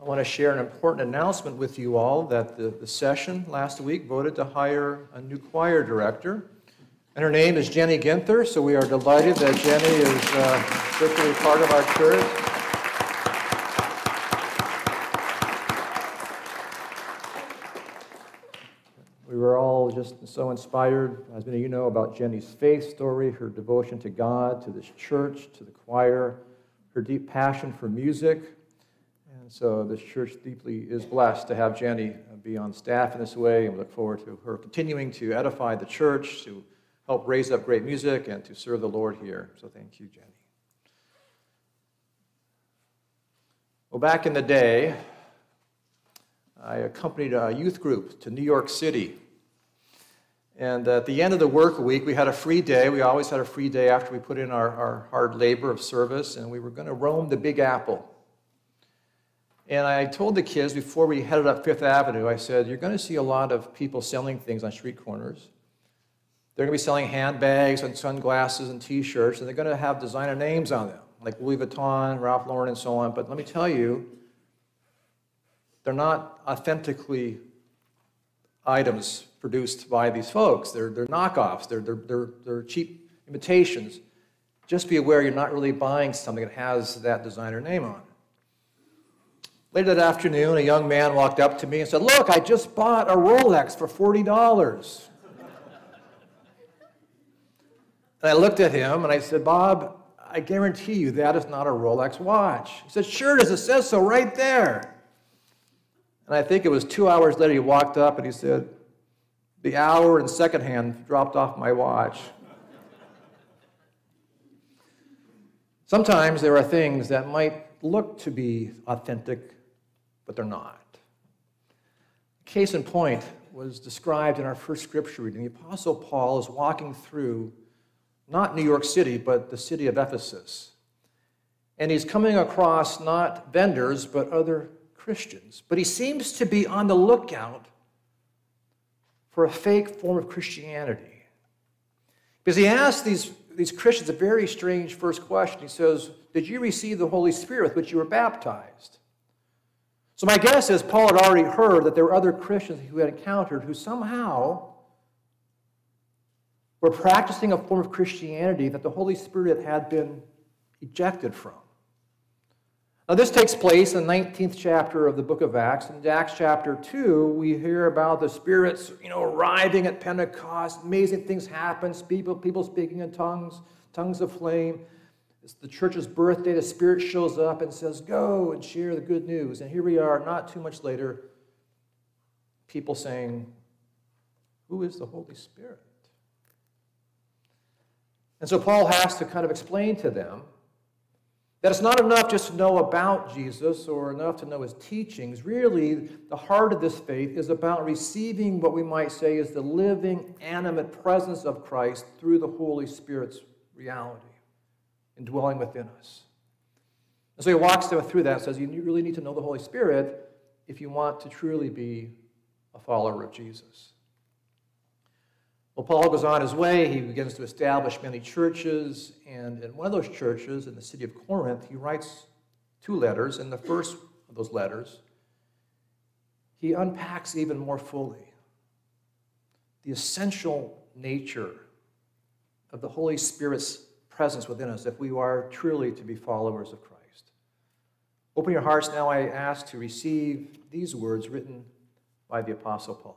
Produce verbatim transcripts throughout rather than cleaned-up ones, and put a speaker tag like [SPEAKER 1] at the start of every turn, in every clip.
[SPEAKER 1] I want to share an important announcement with you all that the, the session last week voted to hire a new choir director. And her name is Jenny Ginther, so we are delighted that Jenny is uh, officially part of our church. We were all just so inspired, as many of you know, about Jenny's faith story, her devotion to God, to this church, to the choir, her deep passion for music. And so this church deeply is blessed to have Jenny be on staff in this way, and we look forward to her continuing to edify the church, to help raise up great music, and to serve the Lord here. So thank you, Jenny. Well, back in the day, I accompanied a youth group to New York City. And at the end of the work week, we had a free day. We always had a free day after we put in our, our hard labor of service, and we were going to roam the Big Apple. And I told the kids before we headed up Fifth Avenue, I said, you're going to see a lot of people selling things on street corners. They're going to be selling handbags and sunglasses and T-shirts, and they're going to have designer names on them, like Louis Vuitton, Ralph Lauren, and so on. But let me tell you, they're not authentically items produced by these folks. They're, they're knockoffs. They're, they're, they're, they're cheap imitations. Just be aware you're not really buying something that has that designer name on it. Later that afternoon, a young man walked up to me and said, look, I just bought a Rolex for forty dollars. And I looked at him and I said, Bob, I guarantee you that is not a Rolex watch. He said, sure it is, it says so right there. And I think it was two hours later he walked up and he said, the hour and second hand dropped off my watch. Sometimes there are things that might look to be authentic, but they're not. Case in point was described in our first scripture reading. The Apostle Paul is walking through not New York City, but the city of Ephesus. And he's coming across not vendors, but other Christians. But he seems to be on the lookout for a fake form of Christianity. Because he asks these, these Christians a very strange first question. He says, did you receive the Holy Spirit with which you were baptized? So my guess is Paul had already heard that there were other Christians who had encountered who somehow were practicing a form of Christianity that the Holy Spirit had been ejected from. Now this takes place in the nineteenth chapter of the book of Acts. In Acts chapter two, we hear about the Spirit's, you know, arriving at Pentecost. Amazing things happen. People, people speaking in tongues, tongues of flame. It's the church's birthday. The Spirit shows up and says, go and share the good news. And here we are, not too much later, people saying, who is the Holy Spirit? And so Paul has to kind of explain to them that it's not enough just to know about Jesus or enough to know his teachings. Really, the heart of this faith is about receiving what we might say is the living, animate presence of Christ through the Holy Spirit's reality and dwelling within us. And so he walks them through that and says, you really need to know the Holy Spirit if you want to truly be a follower of Jesus. Well, Paul goes on his way. He begins to establish many churches, and in one of those churches, in the city of Corinth, he writes two letters. In the first of those letters, he unpacks even more fully the essential nature of the Holy Spirit's presence within us if we are truly to be followers of Christ. Open your hearts now, I ask, to receive these words written by the Apostle Paul.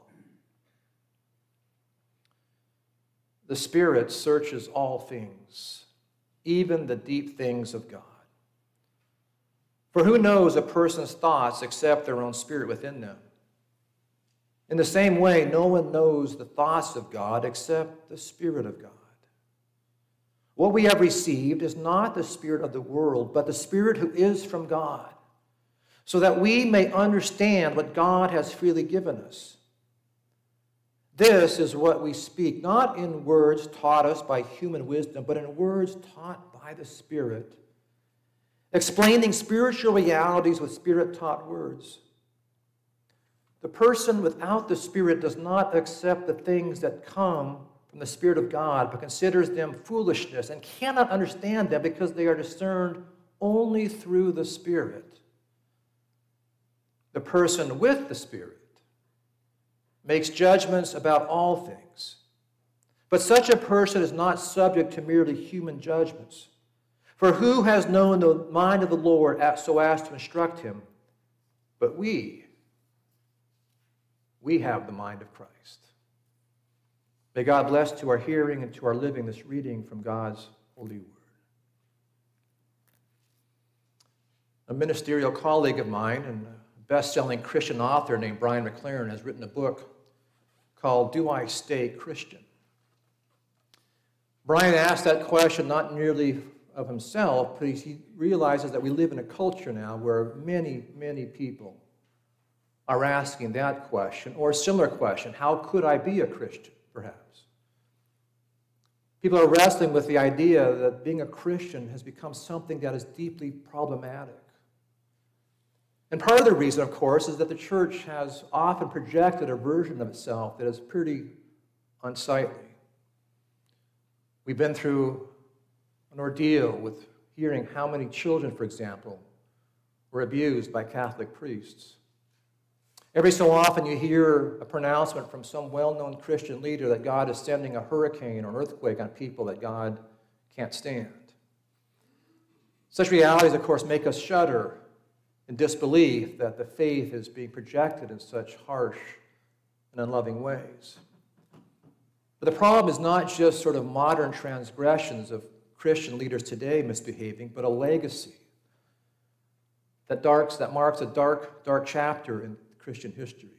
[SPEAKER 1] The Spirit searches all things, even the deep things of God. For who knows a person's thoughts except their own spirit within them? In the same way, no one knows the thoughts of God except the Spirit of God. What we have received is not the spirit of the world, but the Spirit who is from God, so that we may understand what God has freely given us. This is what we speak, not in words taught us by human wisdom, but in words taught by the Spirit, explaining spiritual realities with Spirit-taught words. The person without the Spirit does not accept the things that come from the Spirit of God, but considers them foolishness and cannot understand them because they are discerned only through the Spirit. the person with the Spirit, makes judgments about all things. But such a person is not subject to merely human judgments. For who has known the mind of the Lord so as to instruct him? But we, we have the mind of Christ. May God bless to our hearing and to our living this reading from God's holy word. A ministerial colleague of mine and a best-selling Christian author named Brian McLaren has written a book called Do I Stay Christian? Brian asked that question not merely of himself, but he realizes that we live in a culture now where many, many people are asking that question, or a similar question, how could I be a Christian, perhaps? People are wrestling with the idea that being a Christian has become something that is deeply problematic. And part of the reason, of course, is that the church has often projected a version of itself that is pretty unsightly. We've been through an ordeal with hearing how many children, for example, were abused by Catholic priests. Every so often you hear a pronouncement from some well-known Christian leader that God is sending a hurricane or an earthquake on people that God can't stand. Such realities, of course, make us shudder in disbelief that the faith is being projected in such harsh and unloving ways. But the problem is not just sort of modern transgressions of Christian leaders today misbehaving, but a legacy that, darks, that marks a dark, dark chapter in Christian history.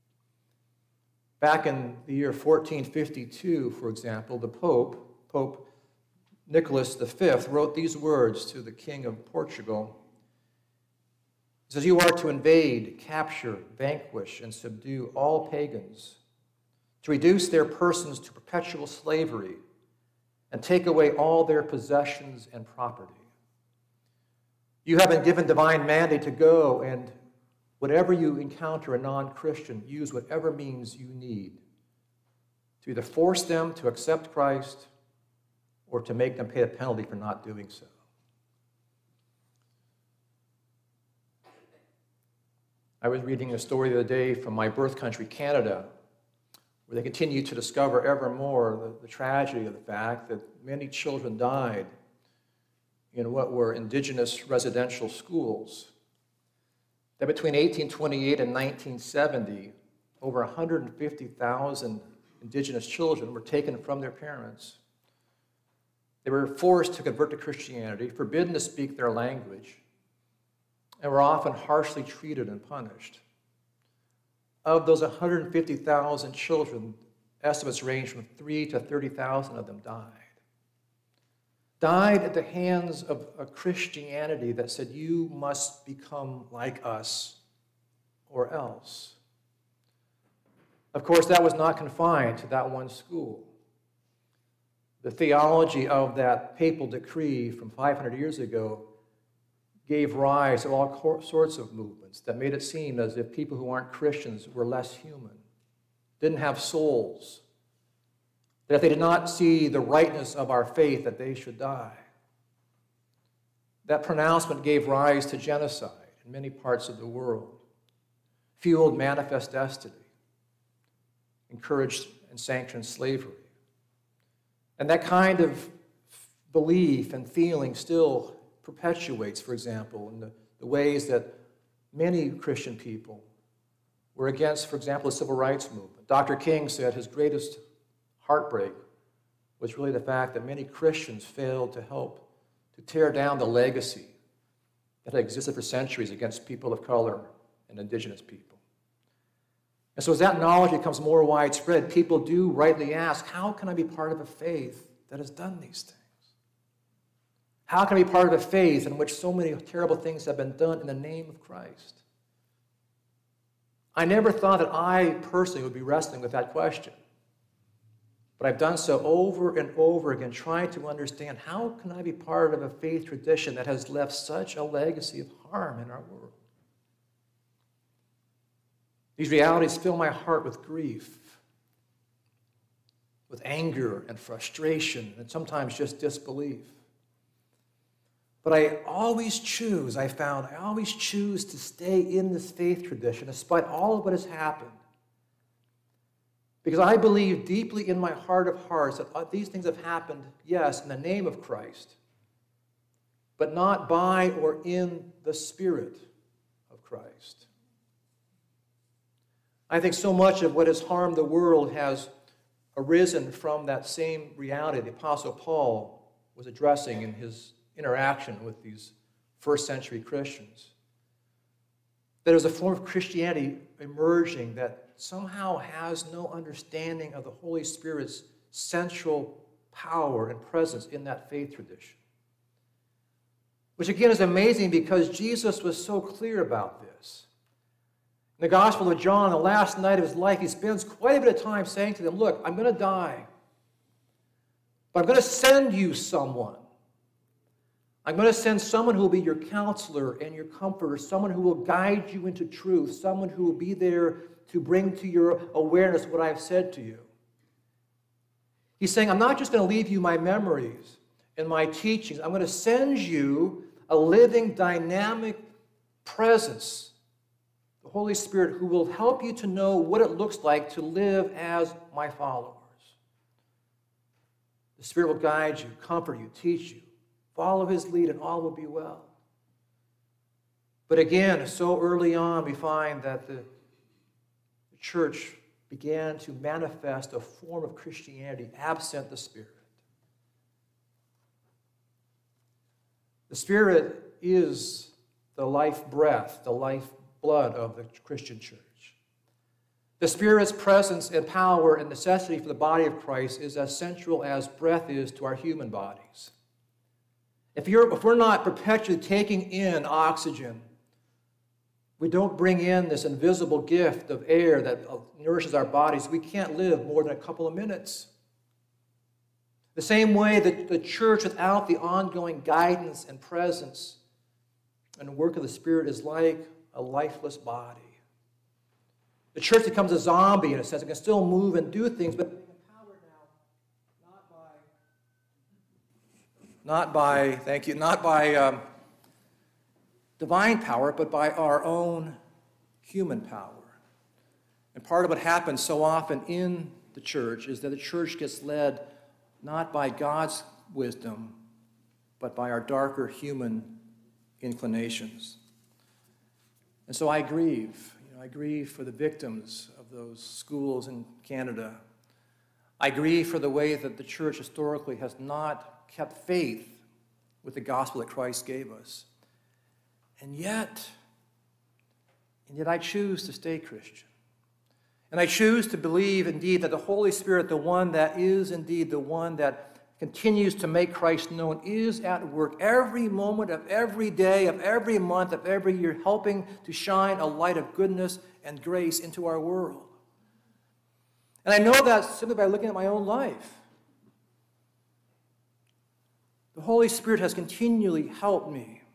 [SPEAKER 1] Back in the year fourteen fifty-two, for example, the Pope, Pope Nicholas the Fifth, wrote these words to the King of Portugal. He says, "You are to invade, capture, vanquish, and subdue all pagans, to reduce their persons to perpetual slavery, and take away all their possessions and property. You have been given divine mandate to go and whatever you encounter a non-Christian, use whatever means you need to either force them to accept Christ or to make them pay a penalty for not doing so." I was reading a story the other day from my birth country, Canada, where they continue to discover ever more the, the tragedy of the fact that many children died in what were indigenous residential schools. That between eighteen twenty-eight and nineteen seventy, over one hundred fifty thousand indigenous children were taken from their parents. They were forced to convert to Christianity, forbidden to speak their language, and were often harshly treated and punished. Of those one hundred fifty thousand children, estimates range from three to thirty thousand of them died. Died at the hands of a Christianity that said, you must become like us or else. Of course, that was not confined to that one school. The theology of that papal decree from five hundred years ago gave rise to all sorts of movements that made it seem as if people who aren't Christians were less human, didn't have souls, that if they did not see the rightness of our faith, that they should die. That pronouncement gave rise to genocide in many parts of the world, fueled manifest destiny, encouraged and sanctioned slavery. And that kind of belief and feeling still perpetuates, for example, in the, the ways that many Christian people were against, for example, the civil rights movement. Doctor King said his greatest heartbreak was really the fact that many Christians failed to help to tear down the legacy that had existed for centuries against people of color and indigenous people. And so as that knowledge becomes more widespread, people do rightly ask, how can I be part of a faith that has done these things? How can I be part of a faith in which so many terrible things have been done in the name of Christ? I never thought that I personally would be wrestling with that question. But I've done so over and over again, trying to understand how can I be part of a faith tradition that has left such a legacy of harm in our world? These realities fill my heart with grief, with anger and frustration, and sometimes just disbelief. But I always choose, I found, I always choose to stay in this faith tradition despite all of what has happened. Because I believe deeply in my heart of hearts that these things have happened, yes, in the name of Christ, but not by or in the Spirit of Christ. I think so much of what has harmed the world has arisen from that same reality the Apostle Paul was addressing in his interaction with these first century Christians. That there was a form of Christianity emerging that somehow has no understanding of the Holy Spirit's central power and presence in that faith tradition. Which again is amazing because Jesus was so clear about this. In the Gospel of John, the last night of his life, he spends quite a bit of time saying to them, look, I'm going to die, but I'm going to send you someone. I'm going to send someone who will be your counselor and your comforter, someone who will guide you into truth, someone who will be there to bring to your awareness what I have said to you. He's saying, I'm not just going to leave you my memories and my teachings. I'm going to send you a living, dynamic presence, the Holy Spirit, who will help you to know what it looks like to live as my followers. The Spirit will guide you, comfort you, teach you. Follow his lead and all will be well. But again, so early on, we find that the, the church began to manifest a form of Christianity absent the Spirit. The Spirit is the life breath, the life blood of the Christian church. The Spirit's presence and power and necessity for the body of Christ is as central as breath is to our human bodies. If, you're, if we're not perpetually taking in oxygen, we don't bring in this invisible gift of air that nourishes our bodies, we can't live more than a couple of minutes. The same way that the church without the ongoing guidance and presence and work of the Spirit is like a lifeless body. The church becomes a zombie in a sense. It can still move and do things, but Not by, thank you, not by um, divine power, but by our own human power. And part of what happens so often in the church is that the church gets led not by God's wisdom, but by our darker human inclinations. And so I grieve. You know, I grieve for the victims of those schools in Canada. I grieve for the way that the church historically has not kept faith with the gospel that Christ gave us. And yet, and yet I choose to stay Christian. And I choose to believe indeed that the Holy Spirit, the one that is indeed the one that continues to make Christ known, is at work every moment of every day, of every month, of every year, helping to shine a light of goodness and grace into our world. And I know that simply by looking at my own life. The Holy Spirit has continually helped me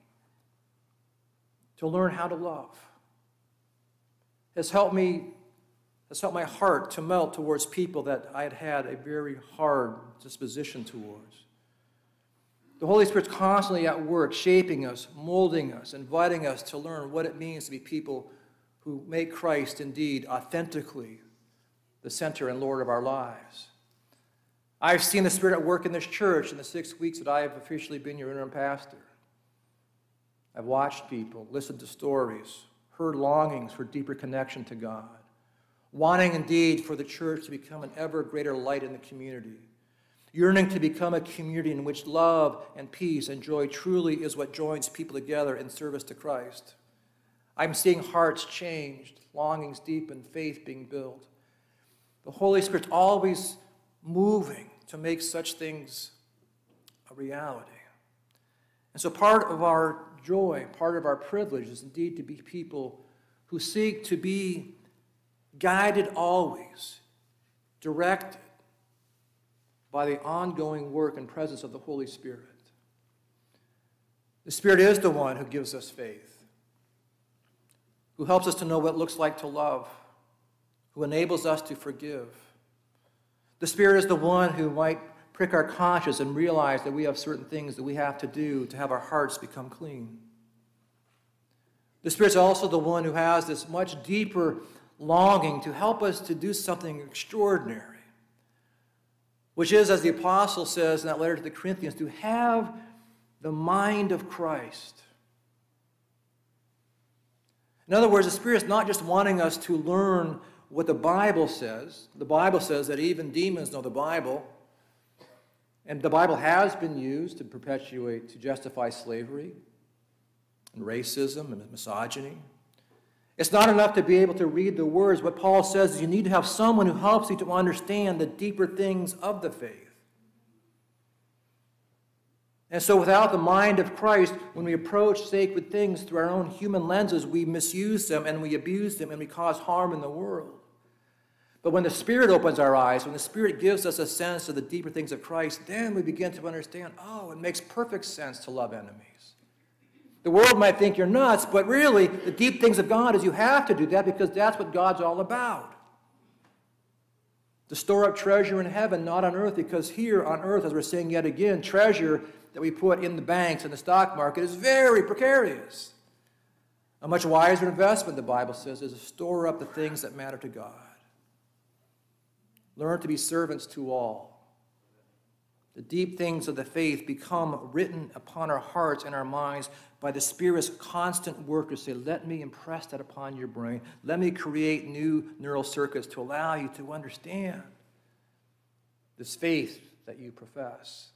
[SPEAKER 1] to learn how to love. Has helped me, has helped my heart to melt towards people that I had had a very hard disposition towards. The Holy Spirit's constantly at work, shaping us, molding us, inviting us to learn what it means to be people who make Christ indeed authentically the center and Lord of our lives. I've seen the Spirit at work in this church in the six weeks that I have officially been your interim pastor. I've watched people, listened to stories, heard longings for deeper connection to God, wanting indeed for the church to become an ever greater light in the community, yearning to become a community in which love and peace and joy truly is what joins people together in service to Christ. I'm seeing hearts changed, longings deepened, faith being built. The Holy Spirit's always moving to make such things a reality. And so part of our joy, part of our privilege is indeed to be people who seek to be guided always, directed by the ongoing work and presence of the Holy Spirit. The Spirit is the one who gives us faith, who helps us to know what it looks like to love, who enables us to forgive. The Spirit is the one who might prick our conscience and realize that we have certain things that we have to do to have our hearts become clean. The Spirit's also the one who has this much deeper longing to help us to do something extraordinary, which is, as the apostle says in that letter to the Corinthians, to have the mind of Christ. In other words, the Spirit's not just wanting us to learn what the Bible says. The Bible says that even demons know the Bible. And the Bible has been used to perpetuate, to justify slavery and racism and misogyny. It's not enough to be able to read the words. What Paul says is you need to have someone who helps you to understand the deeper things of the faith. And so without the mind of Christ, when we approach sacred things through our own human lenses, we misuse them and we abuse them and we cause harm in the world. But when the Spirit opens our eyes, when the Spirit gives us a sense of the deeper things of Christ, then we begin to understand, oh, it makes perfect sense to love enemies. The world might think you're nuts, but really, the deep things of God is you have to do that because that's what God's all about. To store up treasure in heaven, not on earth, because here on earth, as we're saying yet again, treasure that we put in the banks and the stock market is very precarious. A much wiser investment, the Bible says, is to store up the things that matter to God. Learn to be servants to all. The deep things of the faith become written upon our hearts and our minds by the Spirit's constant work to say, let me impress that upon your brain. Let me create new neural circuits to allow you to understand this faith that you profess.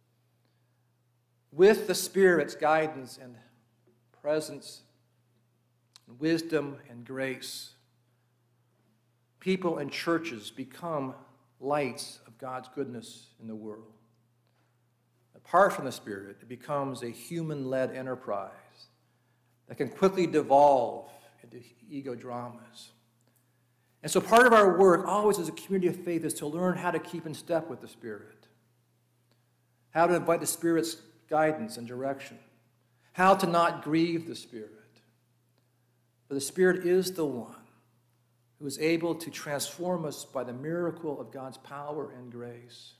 [SPEAKER 1] With the Spirit's guidance and presence, and wisdom and grace, people and churches become lights of God's goodness in the world. Apart from the Spirit, it becomes a human-led enterprise that can quickly devolve into ego dramas. And so part of our work, always as a community of faith, is to learn how to keep in step with the Spirit, how to invite the Spirit's guidance and direction, how to not grieve the Spirit. For the Spirit is the one who is able to transform us by the miracle of God's power and grace.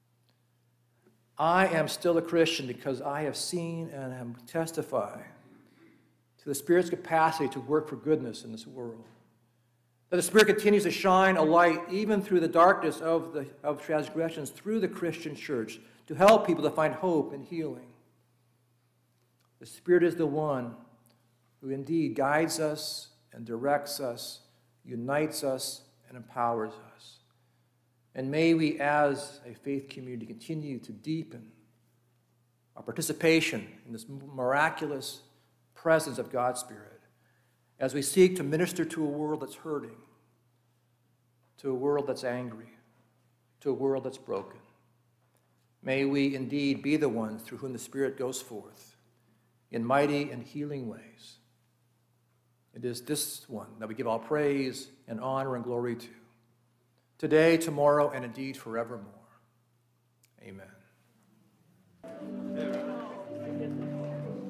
[SPEAKER 1] I am still a Christian because I have seen and am testifying to the Spirit's capacity to work for goodness in this world. That the Spirit continues to shine a light even through the darkness of, the, of transgressions through the Christian church to help people to find hope and healing. The Spirit is the one who indeed guides us and directs us, unites us, and empowers us. And may we, as a faith community, continue to deepen our participation in this miraculous presence of God's Spirit as we seek to minister to a world that's hurting, to a world that's angry, to a world that's broken. May we indeed be the ones through whom the Spirit goes forth in mighty and healing ways. It is this one that we give all praise and honor and glory to, today, tomorrow, and indeed forevermore. Amen.